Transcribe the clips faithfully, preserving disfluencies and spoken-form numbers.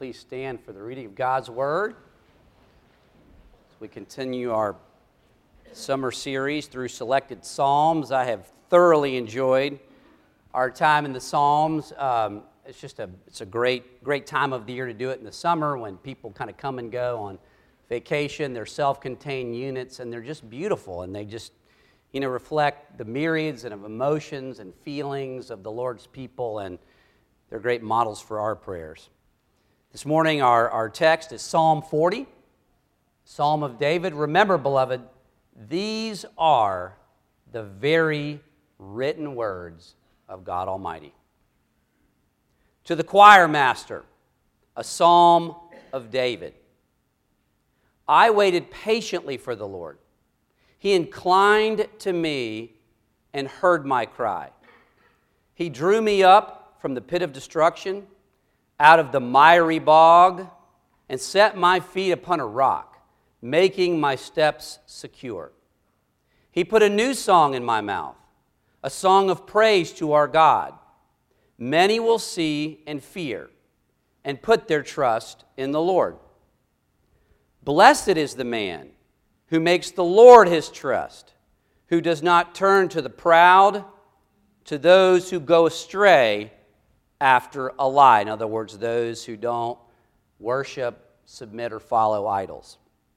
Please stand for the reading of God's Word as we continue our summer series through selected Psalms. I have thoroughly enjoyed our time in the Psalms. Um, it's just a it's a great great time of the year to do it in the summer when people kind of come and go on vacation. They're self-contained units and they're just beautiful, and they just you know reflect the myriads of emotions and feelings of the Lord's people, and they're great models for our prayers. This morning, our, our text is Psalm forty, Psalm of David. Remember, beloved, these are the very written words of God Almighty. To the choir master, a psalm of David. I waited patiently for the Lord. He inclined to me and heard my cry. He drew me up from the pit of destruction, out of the miry bog, and set my feet upon a rock, making my steps secure. He put a new song in my mouth, a song of praise to our God. Many will see and fear and put their trust in the Lord. Blessed is the man who makes the Lord his trust, who does not turn to the proud, to those who go astray after a lie. In other words, those who don't worship, submit, or follow idols.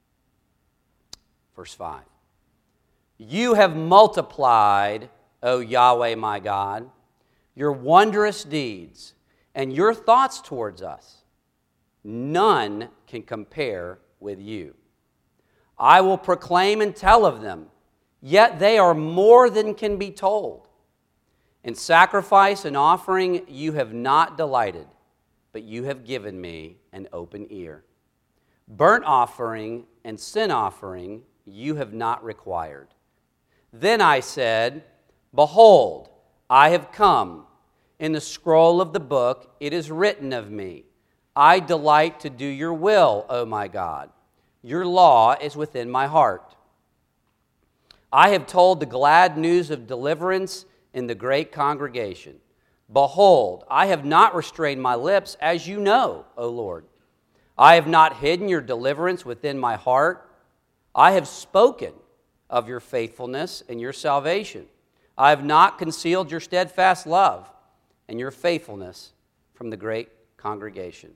Verse five. You have multiplied, O Yahweh my God, your wondrous deeds and your thoughts towards us. None can compare with you. I will proclaim and tell of them, yet they are more than can be told. In sacrifice and offering you have not delighted, but you have given me an open ear. Burnt offering and sin offering you have not required. Then I said, Behold, I have come. In the scroll of the book it is written of me, I delight to do your will, O my God. Your law is within my heart. I have told the glad news of deliverance in the great congregation. Behold, I have not restrained my lips, as you know, O Lord. I have not hidden your deliverance within my heart. I have spoken of your faithfulness and your salvation. I have not concealed your steadfast love and your faithfulness from the great congregation.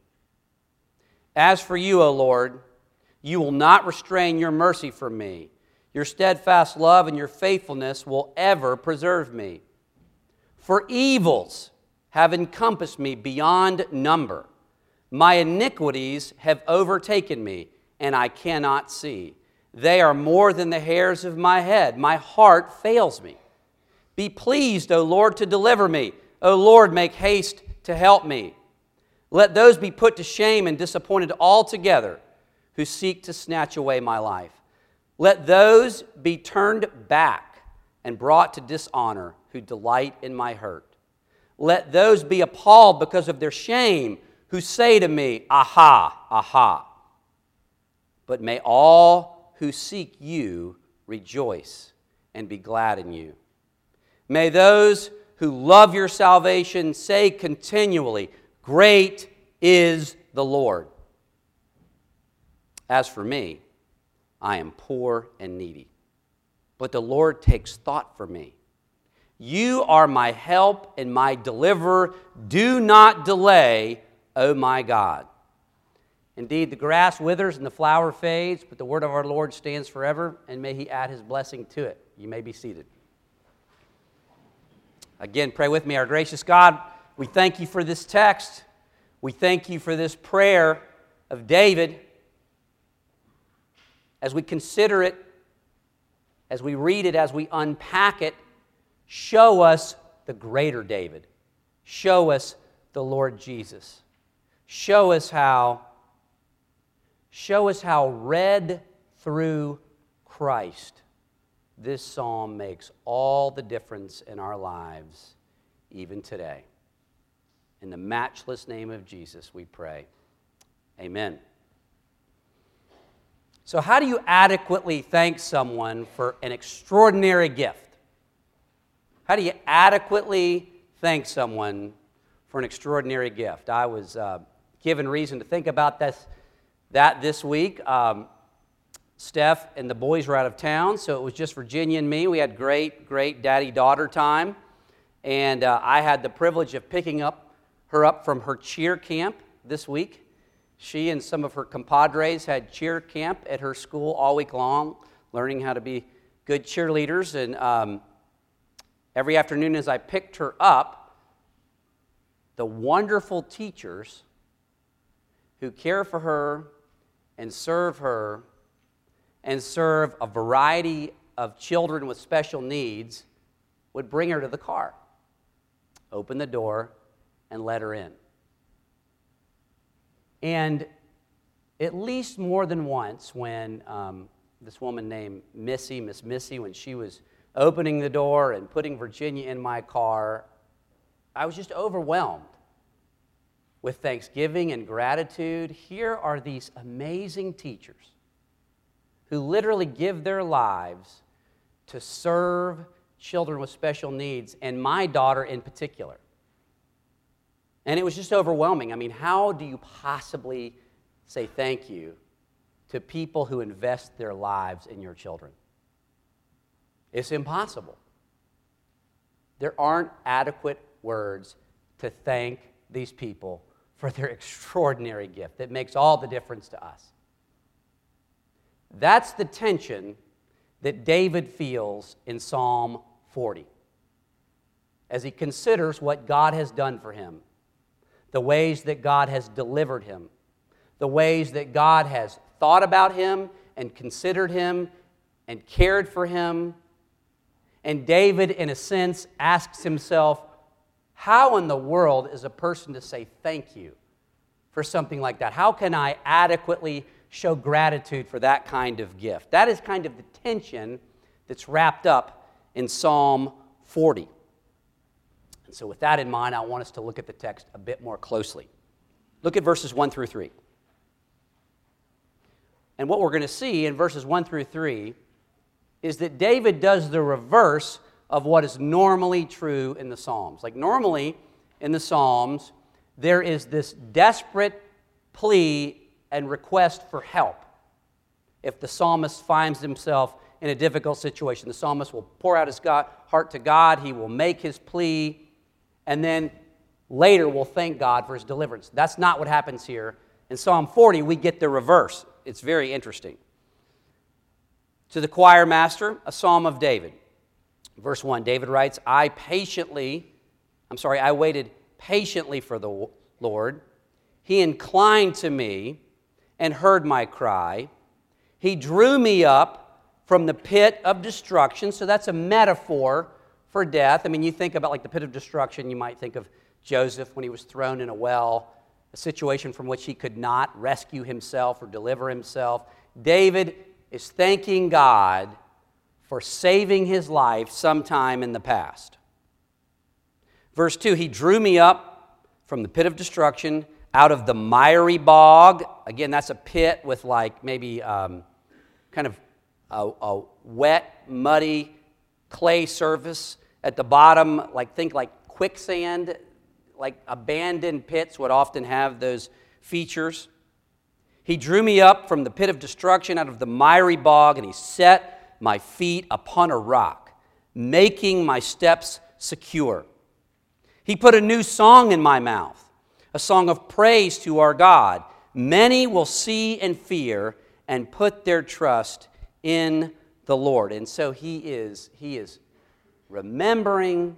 As for you, O Lord, you will not restrain your mercy from me. Your steadfast love and your faithfulness will ever preserve me. For evils have encompassed me beyond number. My iniquities have overtaken me, and I cannot see. They are more than the hairs of my head. My heart fails me. Be pleased, O Lord, to deliver me. O Lord, make haste to help me. Let those be put to shame and disappointed altogether who seek to snatch away my life. Let those be turned back and brought to dishonor who delight in my hurt. Let those be appalled because of their shame who say to me, Aha, aha. But may all who seek you rejoice and be glad in you. May those who love your salvation say continually, Great is the Lord. As for me, I am poor and needy, but the Lord takes thought for me. You are my help and my deliverer. Do not delay, O my God. Indeed, the grass withers and the flower fades, but the word of our Lord stands forever, and may he add his blessing to it. You may be seated. Again, pray with me. Our gracious God, we thank you for this text. We thank you for this prayer of David. As we consider it, as we read it, as we unpack it, show us the greater David. Show us the Lord Jesus. Show us how, show us how read through Christ, this psalm makes all the difference in our lives, even today. In the matchless name of Jesus, we pray. Amen. So how do you adequately thank someone for an extraordinary gift? How do you adequately thank someone for an extraordinary gift? I was uh, given reason to think about this, that this week. Um, Steph and the boys were out of town, so it was just Virginia and me. We had great, great daddy-daughter time, and uh, I had the privilege of picking up her up from her cheer camp this week. She and some of her compadres had cheer camp at her school all week long, learning how to be good cheerleaders, and um, every afternoon as I picked her up, the wonderful teachers who care for her and serve her and serve a variety of children with special needs would bring her to the car, open the door, and let her in. And at least more than once when um, this woman named Missy, Miss Missy, when she was opening the door and putting Virginia in my car, I was just overwhelmed with thanksgiving and gratitude. Here are these amazing teachers who literally give their lives to serve children with special needs, and my daughter in particular. And it was just overwhelming. I mean, how do you possibly say thank you to people who invest their lives in your children? It's impossible. There aren't adequate words to thank these people for their extraordinary gift that makes all the difference to us. That's the tension that David feels in Psalm forty as he considers what God has done for him, the ways that God has delivered him, the ways that God has thought about him and considered him and cared for him. And David, in a sense, asks himself, how in the world is a person to say thank you for something like that? How can I adequately show gratitude for that kind of gift? That is kind of the tension that's wrapped up in Psalm forty. And so with that in mind, I want us to look at the text a bit more closely. Look at verses one through three. And what we're going to see in verses one through three is that David does the reverse of what is normally true in the Psalms. Like normally in the Psalms, there is this desperate plea and request for help. If the psalmist finds himself in a difficult situation, the psalmist will pour out his God, heart to God, he will make his plea, and then later will thank God for his deliverance. That's not what happens here. In Psalm forty, we get the reverse. It's very interesting. To the choir master, a psalm of David. Verse one, David writes, I patiently, I'm sorry, I waited patiently for the Lord. He inclined to me and heard my cry. He drew me up from the pit of destruction. So that's a metaphor for death. I mean, you think about like the pit of destruction, you might think of Joseph when he was thrown in a well, a situation from which he could not rescue himself or deliver himself. David is thanking God for saving his life sometime in the past. Verse two, he drew me up from the pit of destruction, out of the miry bog. Again, that's a pit with like maybe um, kind of a, a wet, muddy clay surface. At the bottom, like think like quicksand, like abandoned pits would often have those features. He drew me up from the pit of destruction, out of the miry bog, and he set my feet upon a rock, making my steps secure. He put a new song in my mouth, a song of praise to our God. Many will see and fear and put their trust in the Lord. And so he is, he is remembering,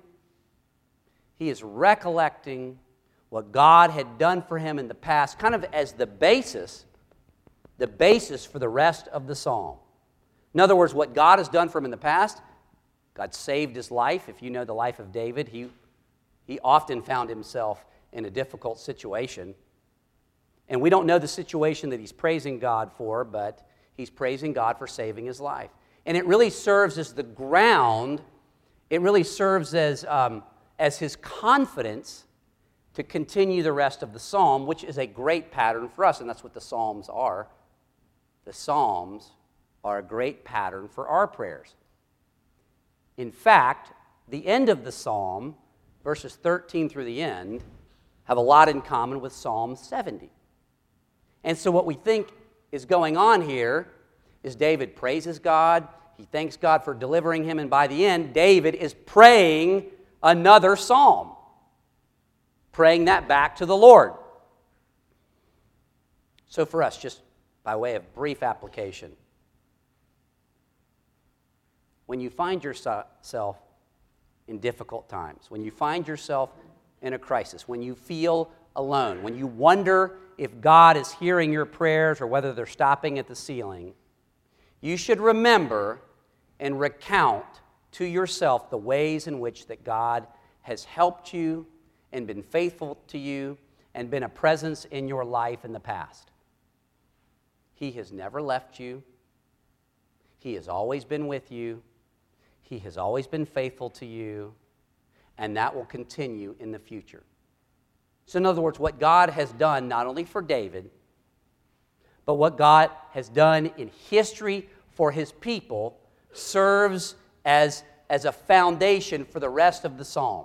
he is recollecting what God had done for him in the past, kind of as the basis, the basis for the rest of the psalm. In other words, what God has done for him in the past, God saved his life. If you know the life of David, he, he often found himself in a difficult situation. And we don't know the situation that he's praising God for, but he's praising God for saving his life. And it really serves as the ground, it really serves as, um, as his confidence to continue the rest of the psalm, which is a great pattern for us, and that's what the Psalms are. The Psalms are a great pattern for our prayers. In fact, the end of the psalm, verses thirteen through the end, have a lot in common with Psalm seventy. And so what we think is going on here is David praises God, he thanks God for delivering him, and by the end, David is praying another psalm, praying that back to the Lord. So for us, just by way of brief application, when you find yourself in difficult times, when you find yourself in a crisis, when you feel alone, when you wonder if God is hearing your prayers or whether they're stopping at the ceiling, you should remember and recount to yourself the ways in which that God has helped you and been faithful to you and been a presence in your life in the past. He has never left you. He has always been with you. He has always been faithful to you, and that will continue in the future. So in other words, what God has done not only for David, but what God has done in history for his people serves as, as a foundation for the rest of the psalm.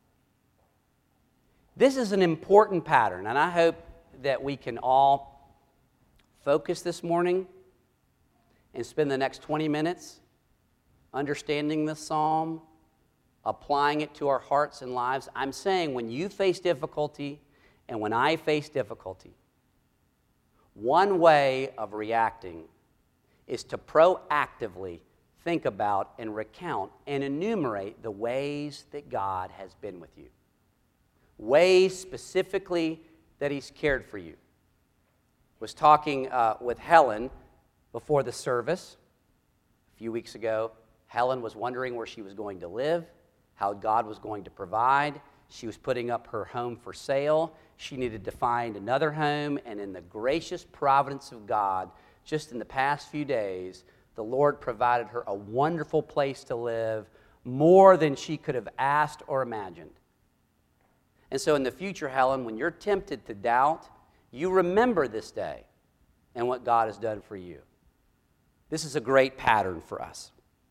This is an important pattern, and I hope that we can all focus this morning and spend the next twenty minutes understanding this psalm, applying it to our hearts and lives. I'm saying when you face difficulty and when I face difficulty, one way of reacting is to proactively think about and recount and enumerate the ways that God has been with you. Ways specifically that He's cared for you. I was talking uh, with Helen before the service a few weeks ago. Helen was wondering where she was going to live, how God was going to provide. She was putting up her home for sale. She needed to find another home, and in the gracious providence of God, just in the past few days, the Lord provided her a wonderful place to live, more than she could have asked or imagined. And so in the future, Helen, when you're tempted to doubt, you remember this day and what God has done for you. This is a great pattern for us.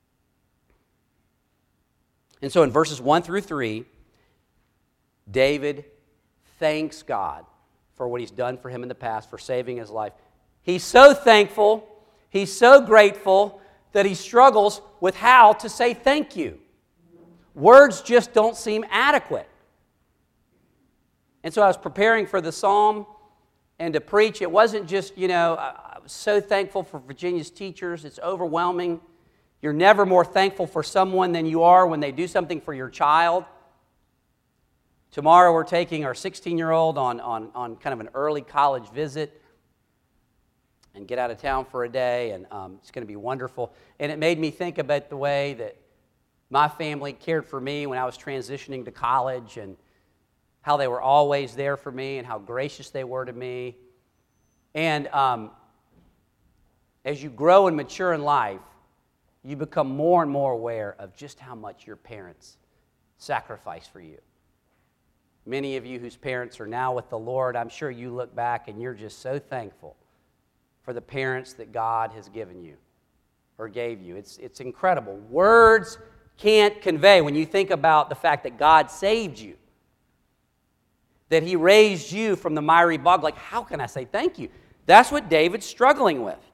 And so in verses one through three, David thanks God for what He's done for him in the past, for saving his life. He's so thankful, he's so grateful, that he struggles with how to say thank you. Words just don't seem adequate. And so I was preparing for the psalm and to preach. It wasn't just, you know, I was so thankful for Virginia's teachers. It's overwhelming. You're never more thankful for someone than you are when they do something for your child. Tomorrow we're taking our sixteen-year-old on, on, on kind of an early college visit and get out of town for a day, and um, it's going to be wonderful. And it made me think about the way that my family cared for me when I was transitioning to college, and how they were always there for me and how gracious they were to me. And um, as you grow and mature in life, you become more and more aware of just how much your parents sacrifice for you. Many of you whose parents are now with the Lord, I'm sure you look back and you're just so thankful for the parents that God has given you or gave you. It's, it's incredible. Words can't convey when you think about the fact that God saved you, that He raised you from the miry bog. Like, how can I say thank you? That's what David's struggling with.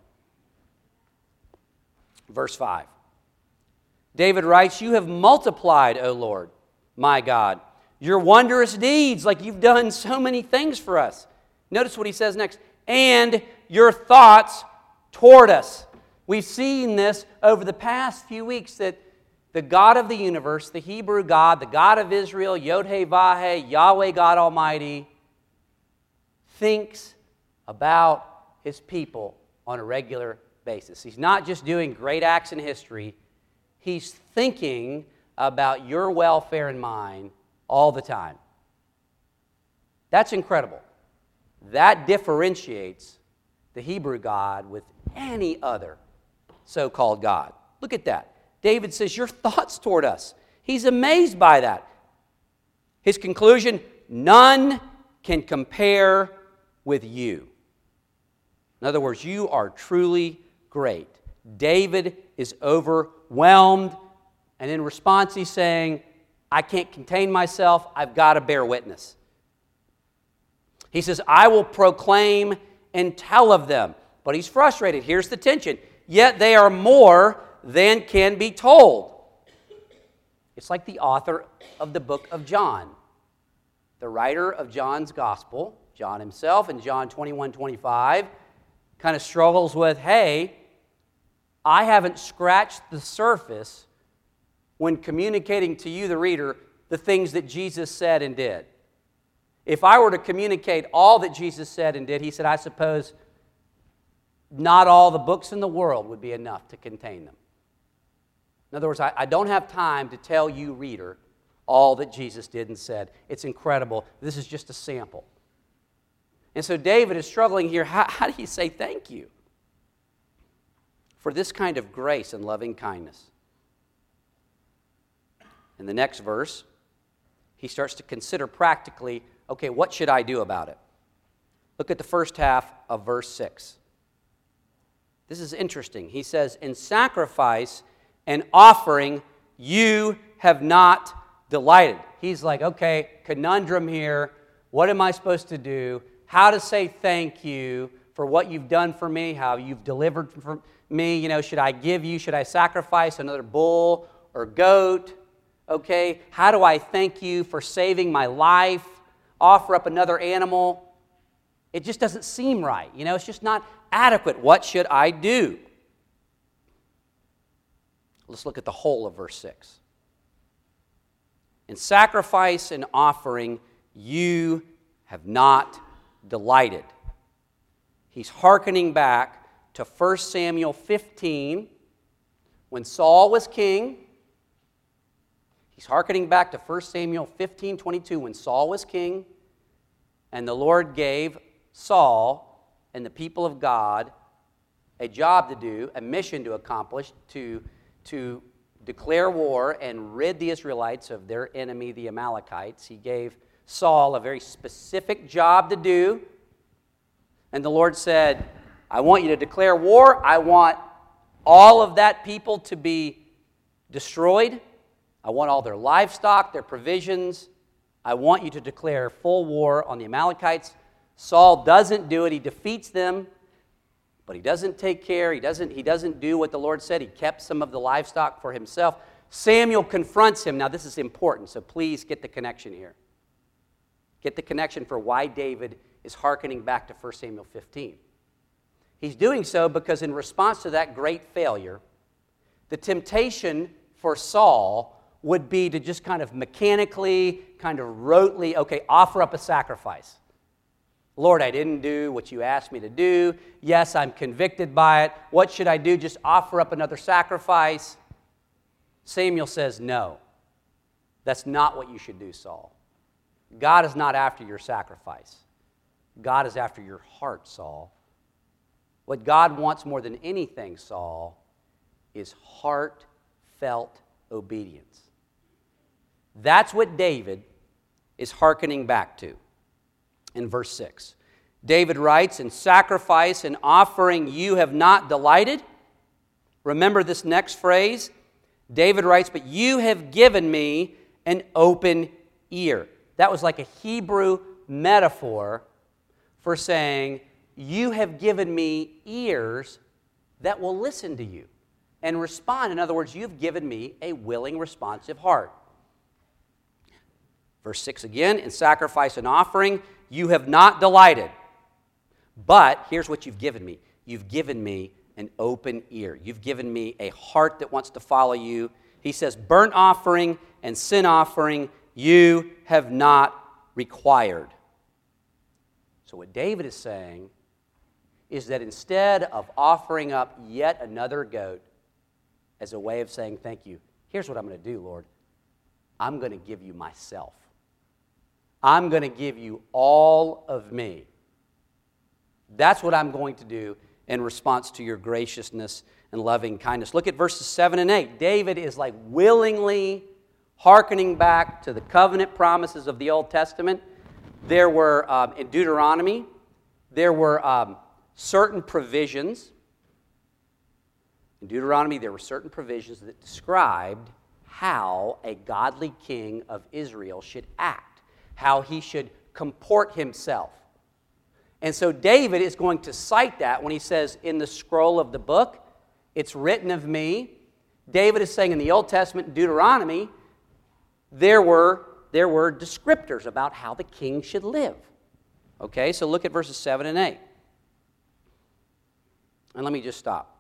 Verse five. David writes, "You have multiplied, O Lord, my God, your wondrous deeds," like you've done so many things for us. Notice what he says next. "And your thoughts toward us." We've seen this over the past few weeks, that the God of the universe, the Hebrew God, the God of Israel, Yod-Heh-Vah-Heh, Yahweh God Almighty, thinks about His people on a regular basis. He's not just doing great acts in history. He's thinking about your welfare and mine all the time. That's incredible. That differentiates the Hebrew God with any other so-called God. Look at that. David says, your thoughts toward us. He's amazed by that. His conclusion, none can compare with you. In other words, you are truly great. David is overwhelmed, and in response he's saying, I can't contain myself, I've got to bear witness. He says, I will proclaim and tell of them. But he's frustrated. Here's the tension. Yet they are more than can be told. It's like the author of the book of John. The writer of John's gospel, John himself, in John twenty-one twenty-five, kind of struggles with, hey, I haven't scratched the surface when communicating to you, the reader, the things that Jesus said and did. If I were to communicate all that Jesus said and did, he said, I suppose not all the books in the world would be enough to contain them. In other words, I, I don't have time to tell you, reader, all that Jesus did and said. It's incredible. This is just a sample. And so David is struggling here. How, how do you say thank you for this kind of grace and loving kindness? In the next verse, he starts to consider practically, okay, what should I do about it? Look at the first half of verse six. This is interesting. He says, in sacrifice and offering, you have not delighted. He's like, okay, conundrum here. What am I supposed to do? How to say thank you for what you've done for me, how you've delivered for me. You know, should I give you, should I sacrifice another bull or goat? Okay, how do I thank you for saving my life? Offer up another animal? It just doesn't seem right. You know, it's just not adequate. What should I do? Let's look at the whole of verse six. In sacrifice and offering, you have not delighted. He's hearkening back to First Samuel fifteen, when Saul was king. He's hearkening back to First Samuel fifteen twenty-two, when Saul was king, and the Lord gave Saul and the people of God a job to do, a mission to accomplish, to, to declare war and rid the Israelites of their enemy, the Amalekites. He gave Saul a very specific job to do, and the Lord said, I want you to declare war. I want all of that people to be destroyed. I want all their livestock, their provisions. I want you to declare full war on the Amalekites. Saul doesn't do it. He defeats them, but he doesn't take care. He doesn't, he doesn't do what the Lord said. He kept some of the livestock for himself. Samuel confronts him. Now, this is important, so please get the connection here. Get the connection for why David is hearkening back to First Samuel fifteen. He's doing so because in response to that great failure, the temptation for Saul would be to just kind of mechanically, kind of rotely, okay, offer up a sacrifice. Lord, I didn't do what you asked me to do. Yes, I'm convicted by it. What should I do? Just offer up another sacrifice? Samuel says, no. That's not what you should do, Saul. God is not after your sacrifice. God is after your heart, Saul. What God wants more than anything, Saul, is heartfelt obedience. That's what David is hearkening back to in verse six. David writes, in sacrifice and offering you have not delighted. Remember this next phrase. David writes, but you have given me an open ear. That was like a Hebrew metaphor for saying, you have given me ears that will listen to you and respond. In other words, you've given me a willing, responsive heart. Verse six again, in sacrifice and offering, you have not delighted. But here's what you've given me. You've given me an open ear. You've given me a heart that wants to follow you. He says, burnt offering and sin offering, you have not required. So what David is saying is that instead of offering up yet another goat as a way of saying thank you, here's what I'm going to do, Lord. I'm going to give you myself. I'm going to give you all of me. That's what I'm going to do in response to your graciousness and loving kindness. Look at verses seven and eight. David is like willingly hearkening back to the covenant promises of the Old Testament. There were, um, in Deuteronomy, there were um, certain provisions. In Deuteronomy, there were certain provisions that described how a godly king of Israel should act, how he should comport himself. And so David is going to cite that when he says, in the scroll of the book, it's written of me. David is saying in the Old Testament, Deuteronomy, there were, there were descriptors about how the king should live. Okay, so look at verses seven and eight. And let me just stop.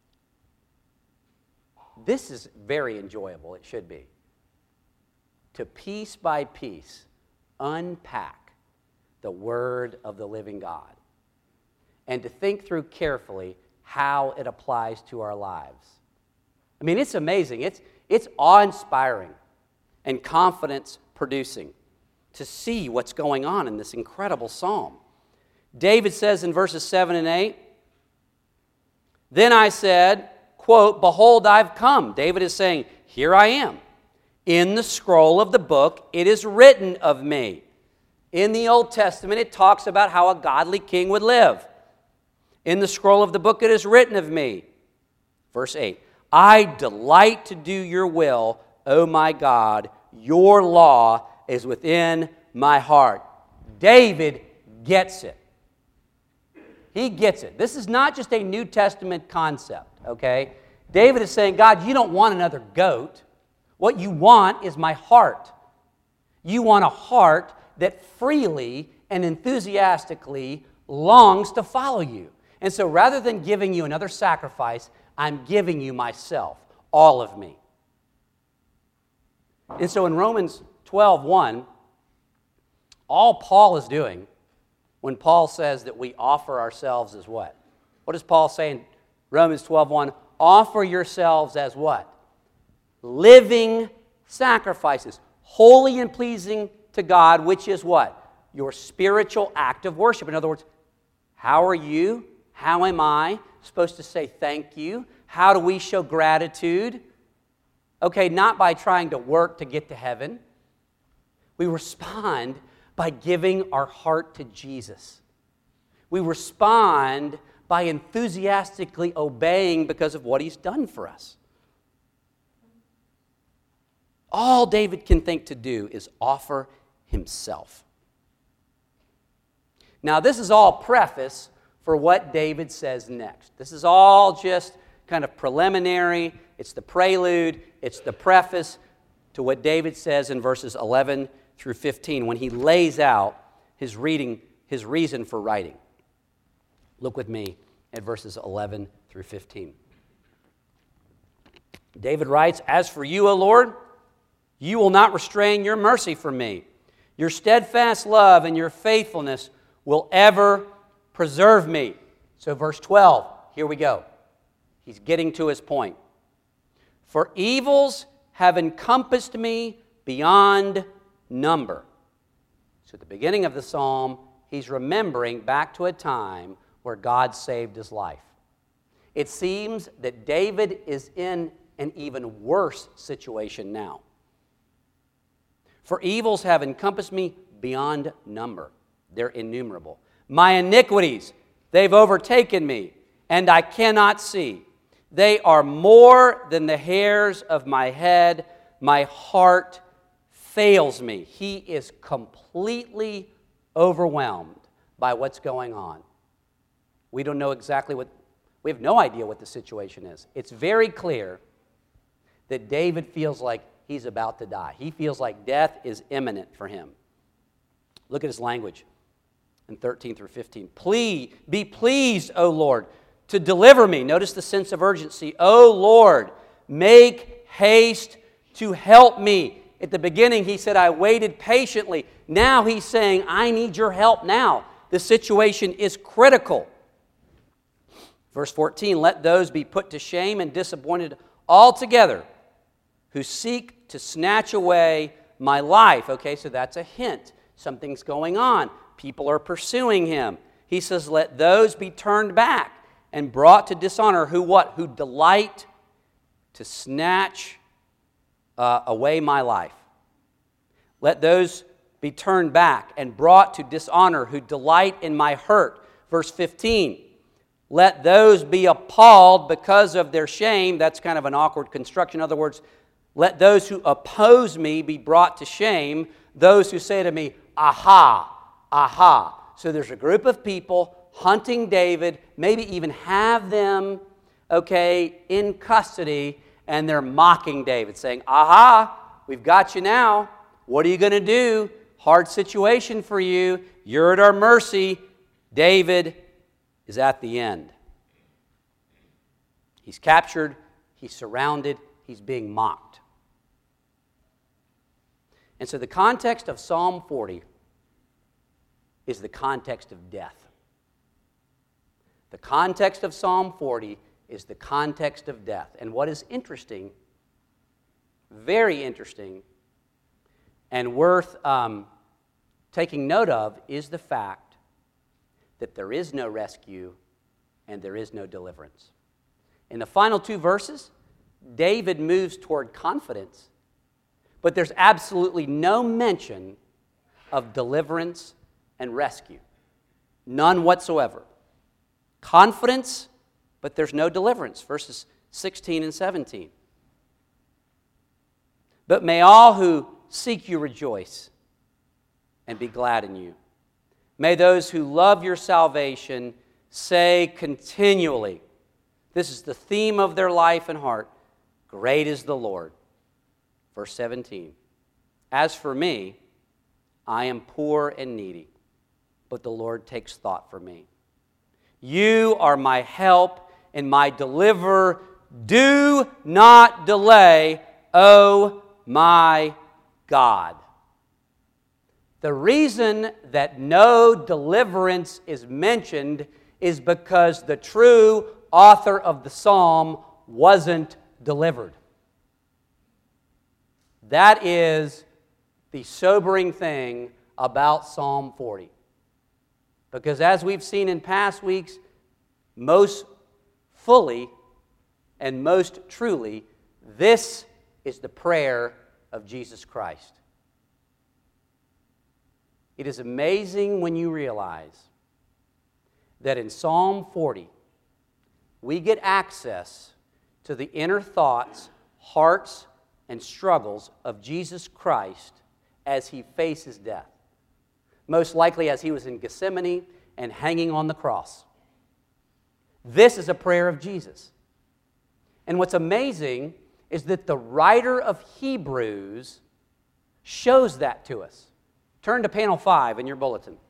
This is very enjoyable, it should be. To piece by piece unpack the Word of the living God and to think through carefully how it applies to our lives. I mean, it's amazing. It's, it's awe-inspiring and confidence-producing to see what's going on in this incredible psalm. David says in verses seven and eight, then I said, quote, behold, I've come. David is saying, here I am. In the scroll of the book, it is written of me. In the Old Testament, it talks about how a godly king would live. In the scroll of the book, it is written of me. Verse eight, I delight to do your will, O my God. Your law is within my heart. David gets it. He gets it. This is not just a New Testament concept, okay? David is saying, God, you don't want another goat. What you want is my heart. You want a heart that freely and enthusiastically longs to follow you. And so rather than giving you another sacrifice, I'm giving you myself, all of me. And so in Romans twelve one, all Paul is doing when Paul says that we offer ourselves as what? What does Paul say in Romans twelve one? Offer yourselves as what? Living sacrifices, holy and pleasing to God, which is what? Your spiritual act of worship. In other words, how are you? How am I supposed to say thank you? How do we show gratitude? Okay, not by trying to work to get to heaven. We respond by giving our heart to Jesus. We respond by enthusiastically obeying because of what He's done for us. All David can think to do is offer himself. Now, this is all preface for what David says next. This is all just kind of preliminary. It's the prelude. It's the preface to what David says in verses eleven through fifteen when he lays out his reading, his reason for writing. Look with me at verses eleven through fifteen. David writes, as for you, O Lord, you will not restrain your mercy from me. Your steadfast love and your faithfulness will ever preserve me. So verse twelve, here we go. He's getting to his point. For evils have encompassed me beyond number. So at the beginning of the psalm, he's remembering back to a time where God saved his life. It seems that David is in an even worse situation now. For evils have encompassed me beyond number. They're innumerable. My iniquities, they've overtaken me, and I cannot see. They are more than the hairs of my head. My heart fails me. He is completely overwhelmed by what's going on. We don't know exactly what, we have no idea what the situation is. It's very clear that David feels like he's about to die. He feels like death is imminent for him. Look at his language in thirteen through fifteen. Please, be pleased, O Lord, to deliver me. Notice the sense of urgency. O Lord, make haste to help me. At the beginning, he said, I waited patiently. Now he's saying, I need your help now. The situation is critical. Verse fourteen, let those be put to shame and disappointed altogether who seek to snatch away my life. Okay, so that's a hint. Something's going on. People are pursuing him. He says, let those be turned back and brought to dishonor who what? Who delight to snatch uh, away my life. Let those be turned back and brought to dishonor who delight in my hurt. Verse fifteen, let those be appalled because of their shame. That's kind of an awkward construction. In other words, let those who oppose me be brought to shame. Those who say to me, aha, aha. so there's a group of people hunting David, maybe even have them, okay, in custody, and they're mocking David, saying, aha, we've got you now. What are you going to do? Hard situation for you. You're at our mercy. David is at the end. He's captured. He's surrounded. He's being mocked. And so the context of Psalm forty is the context of death. The context of Psalm forty is the context of death. And what is interesting, very interesting, and worth um, taking note of is the fact that there is no rescue and there is no deliverance. In the final two verses, David moves toward confidence, but there's absolutely no mention of deliverance and rescue. None whatsoever. Confidence, but there's no deliverance. Verses sixteen and seventeen. But may all who seek you rejoice and be glad in you. May those who love your salvation say continually, this is the theme of their life and heart, great is the Lord. Verse seventeen. As for me, I am poor and needy, but the Lord takes thought for me. You are my help and my deliverer. Do not delay, O my God. The reason that no deliverance is mentioned is because the true author of the psalm wasn't delivered. That is the sobering thing about Psalm forty. Because as we've seen in past weeks, most fully and most truly, this is the prayer of Jesus Christ. It is amazing when you realize that in Psalm forty, we get access to the inner thoughts, hearts, and struggles of Jesus Christ as he faces death. Most likely as he was in Gethsemane and hanging on the cross. This is a prayer of Jesus. And what's amazing is that the writer of Hebrews shows that to us. Turn to panel five in your bulletin.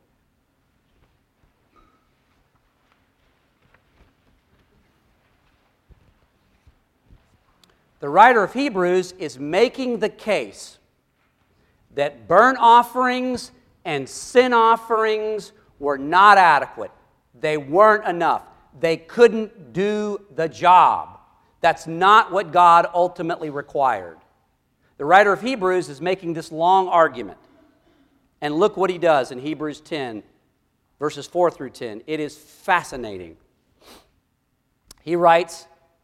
The writer of Hebrews is making the case that burnt offerings and sin offerings were not adequate. They weren't enough. They couldn't do the job. That's not what God ultimately required. The writer of Hebrews is making this long argument. And look what he does in Hebrews ten, verses four through ten. It is fascinating. He writes,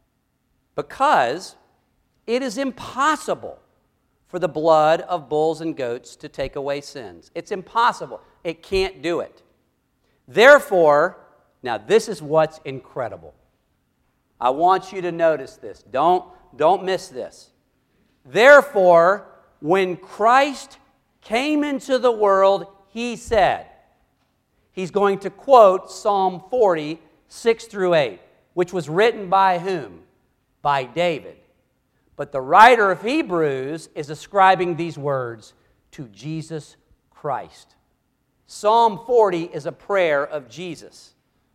because it is impossible for the blood of bulls and goats to take away sins. It's impossible. It can't do it. Therefore, now this is what's incredible. I want you to notice this. Don't, don't miss this. Therefore, when Christ came into the world, he said, he's going to quote Psalm forty, six through eight, which was written by whom? By David. But the writer of Hebrews is ascribing these words to Jesus Christ. Psalm forty is a prayer of Jesus.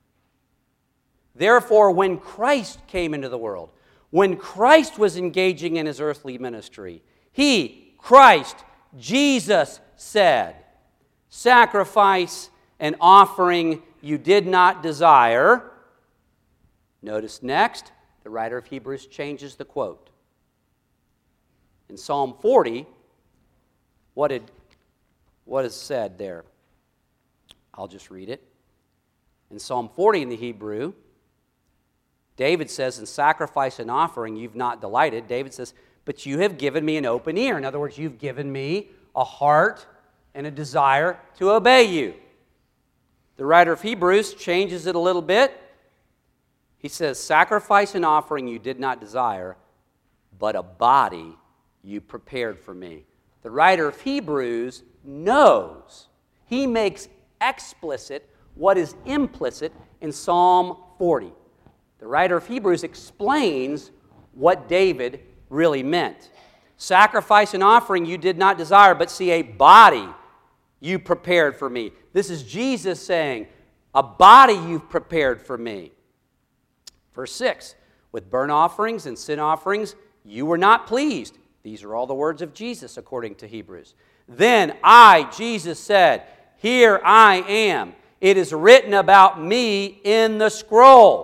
Therefore, when Christ came into the world, when Christ was engaging in his earthly ministry, he, Christ, Jesus said, sacrifice and offering you did not desire. Notice next, the writer of Hebrews changes the quote. In Psalm forty, what, did, what is said there? I'll just read it. In Psalm forty in the Hebrew, David says, in sacrifice and offering you've not delighted. David says, but you have given me an open ear. In other words, you've given me a heart and a desire to obey you. The writer of Hebrews changes it a little bit. He says, sacrifice and offering you did not desire, but a body you prepared for me. The writer of Hebrews knows. He makes explicit what is implicit in Psalm forty. The writer of Hebrews explains what David really meant. Sacrifice and offering you did not desire, but see, a body you prepared for me. This is Jesus saying, a body you've prepared for me. Verse six, with burnt offerings and sin offerings you were not pleased. These are all the words of Jesus according to Hebrews. Then I, Jesus, said, here I am. It is written about me in the scroll.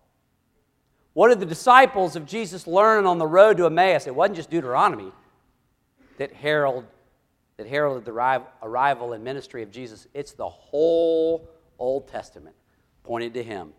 What did the disciples of Jesus learn on the road to Emmaus? It wasn't just Deuteronomy that herald, that heralded the arrival and ministry of Jesus. It's the whole Old Testament pointed to Him.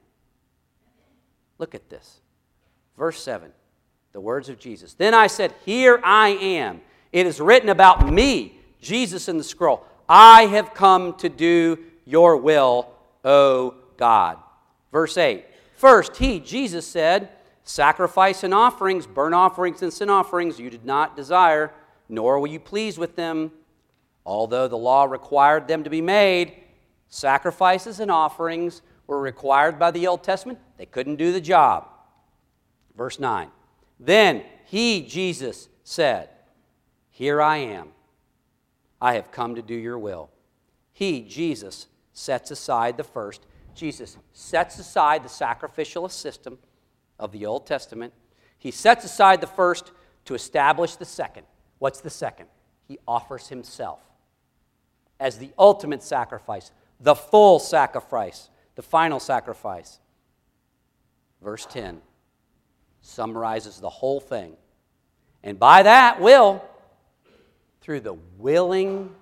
Look at this. Verse seven, the words of Jesus. Then I said, here I am. It is written about me, Jesus, in the scroll. I have come to do your will, O God. Verse eight. First, He, Jesus, said, sacrifice and offerings, burnt offerings and sin offerings you did not desire, nor were you pleased with them. Although the law required them to be made, sacrifices and offerings were required by the Old Testament. They couldn't do the job. Verse nine. Then He, Jesus, said, here I am. I have come to do your will. He, Jesus, sets aside the first. Jesus sets aside the sacrificial system of the Old Testament. He sets aside the first to establish the second. What's the second? He offers Himself as the ultimate sacrifice, the full sacrifice, the final sacrifice. Verse ten summarizes the whole thing. And by that will, through the willing,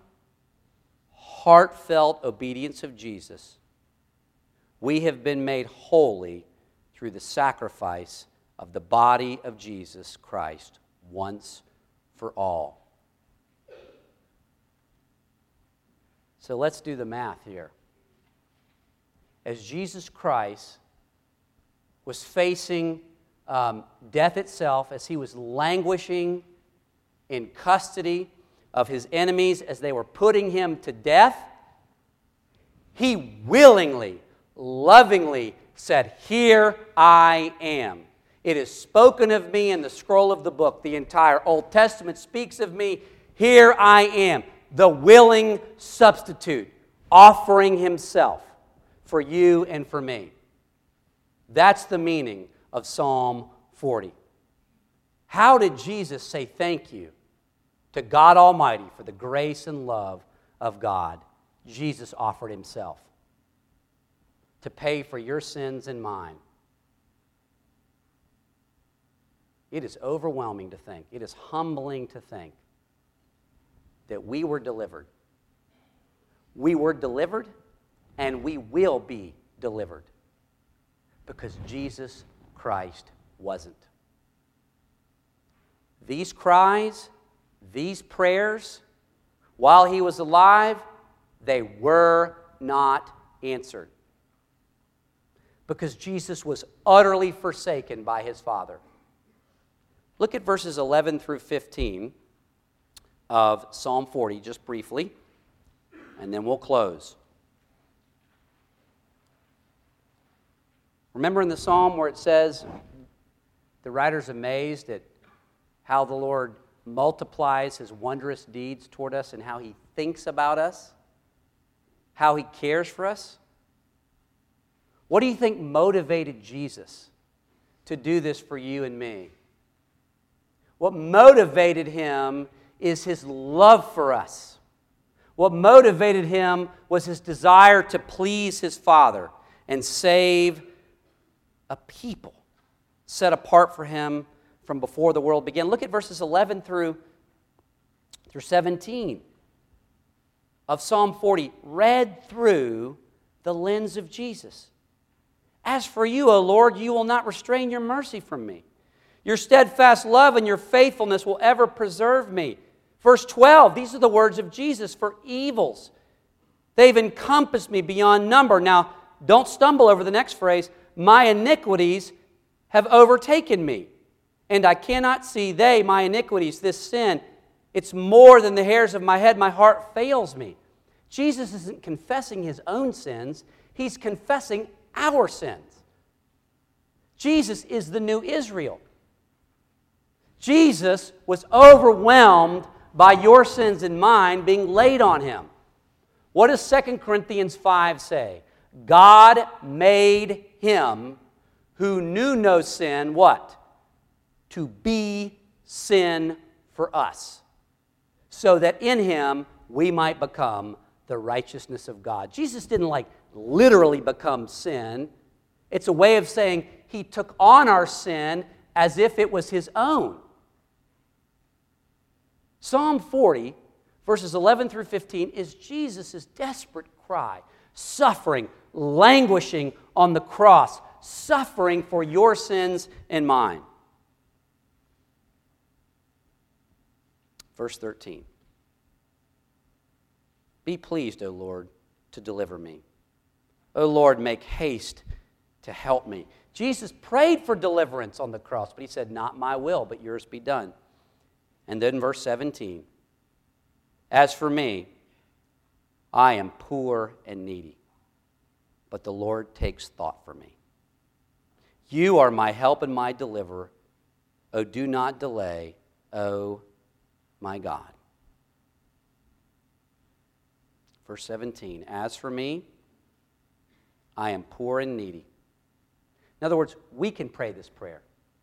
heartfelt obedience of Jesus, we have been made holy through the sacrifice of the body of Jesus Christ once for all. So let's do the math here. As Jesus Christ was facing um, death itself, as He was languishing in custody of His enemies as they were putting Him to death, He willingly, lovingly said, here I am. It is spoken of me in the scroll of the book. The entire Old Testament speaks of me. Here I am, the willing substitute, offering Himself for you and for me. That's the meaning of Psalm forty. How did Jesus say thank you to God Almighty for the grace and love of God? Jesus offered Himself to pay for your sins and mine. It is overwhelming to think, it is humbling to think that we were delivered. We were delivered and we will be delivered because Jesus Christ wasn't. These cries, these prayers, while He was alive, they were not answered because Jesus was utterly forsaken by His Father. Look at verses eleven through fifteen of Psalm forty, just briefly, and then we'll close. Remember in the psalm where it says, the writer's amazed at how the Lord multiplies His wondrous deeds toward us and how He thinks about us, how He cares for us? What do you think motivated Jesus to do this for you and me? What motivated Him is His love for us. What motivated Him was His desire to please His Father and save a people set apart for Him from before the world began. Look at verses eleven through, through seventeen of Psalm forty, read through the lens of Jesus. As for you, O Lord, you will not restrain your mercy from me. Your steadfast love and your faithfulness will ever preserve me. Verse twelve, these are the words of Jesus. For evils, they've encompassed me beyond number. Now, don't stumble over the next phrase. My iniquities have overtaken me, and I cannot see they, my iniquities, this sin. It's more than the hairs of my head. My heart fails me. Jesus isn't confessing his own sins. He's confessing our sins. Jesus is the new Israel. Jesus was overwhelmed by your sins and mine being laid on him. What does Second Corinthians five say? God made him who knew no sin, what? To be sin for us, so that in him we might become the righteousness of God. Jesus didn't like literally become sin. It's a way of saying he took on our sin as if it was his own. Psalm forty, verses eleven through fifteen, is Jesus' desperate cry, suffering, languishing on the cross, suffering for your sins and mine. Verse thirteen. Be pleased, O Lord, to deliver me. O Lord, make haste to help me. Jesus prayed for deliverance on the cross, but he said, not my will, but yours be done. And then verse seventeen. As for me, I am poor and needy, but the Lord takes thought for me. You are my help and my deliverer. O do not delay, O my God. Verse seventeen, as for me, I am poor and needy. In other words, we can pray this prayer.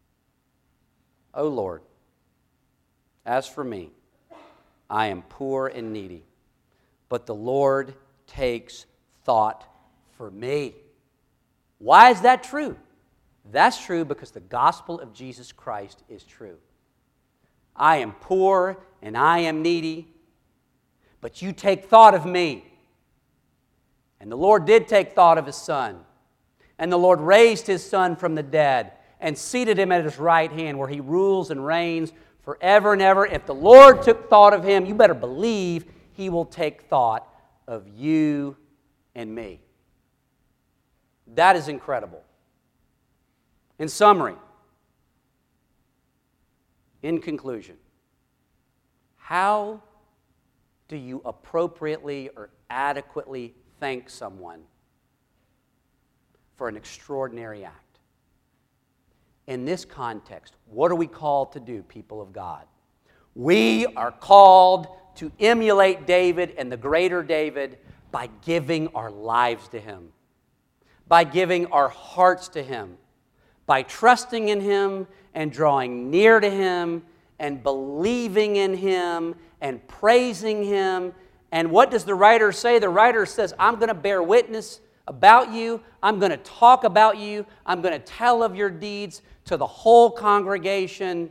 O Lord, as for me, I am poor and needy, but the Lord takes thought for me. Why is that true? That's true because the gospel of Jesus Christ is true. I am poor and I am needy, but you take thought of me. And the Lord did take thought of his Son. And the Lord raised his Son from the dead and seated him at his right hand where he rules and reigns forever and ever. If the Lord took thought of him, you better believe he will take thought of you and me. That is incredible. In summary, in conclusion, how do you appropriately or adequately thank someone for an extraordinary act? In this context, what are we called to do, people of God? We are called to emulate David and the greater David by giving our lives to him, by giving our hearts to him, by trusting in him and drawing near to him and believing in him and praising him. And what does the writer say? The writer says, I'm going to bear witness about you. I'm going to talk about you. I'm going to tell of your deeds to the whole congregation.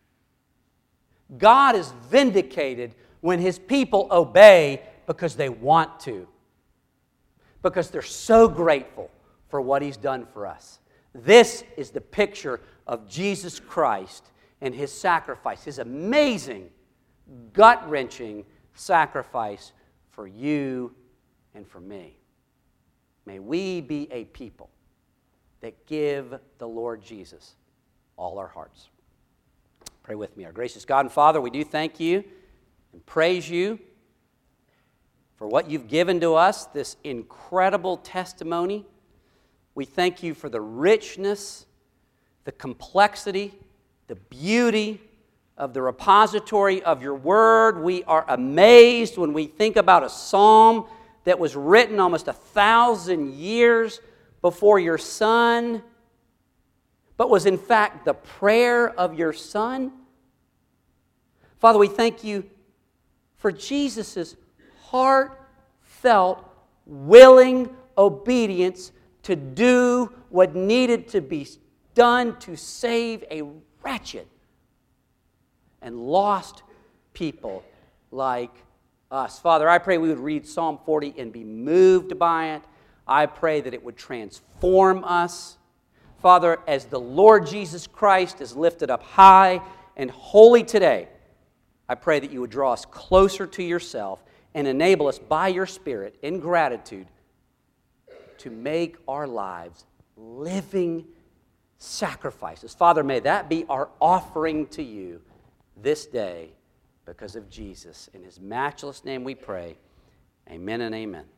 God is vindicated when his people obey because they want to, because they're so grateful for what he's done for us. This is the picture of Jesus Christ and his sacrifice, his amazing, gut-wrenching sacrifice for you and for me. May we be a people that give the Lord Jesus all our hearts. Pray with me. Our gracious God and Father, we do thank you and praise you for what you've given to us, this incredible testimony. We thank you for the richness, the complexity, the beauty of the repository of your word. We are amazed when we think about a psalm that was written almost a thousand years before your Son, but was in fact the prayer of your Son. Father, we thank you for Jesus' heartfelt, willing obedience to do what needed to be done to save a wretched and lost people like us. Father, I pray we would read Psalm forty and be moved by it. I pray that it would transform us. Father, as the Lord Jesus Christ is lifted up high and holy today, I pray that you would draw us closer to yourself and enable us by your Spirit in gratitude to make our lives living sacrifices. Father, may that be our offering to you this day because of Jesus. In his matchless name we pray. Amen and amen.